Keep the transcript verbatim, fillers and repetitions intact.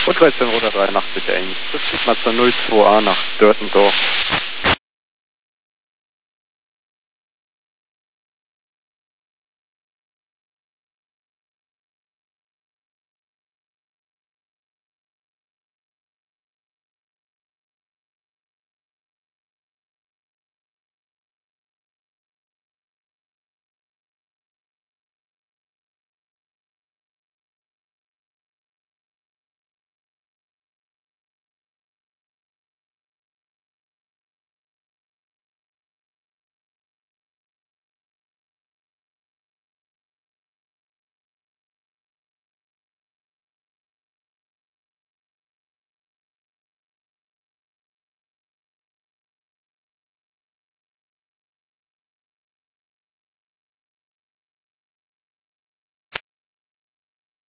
Und dreizehn Roter dreiundachtzig eins. Das geht mal zur null zwei A nach Dörtendorf.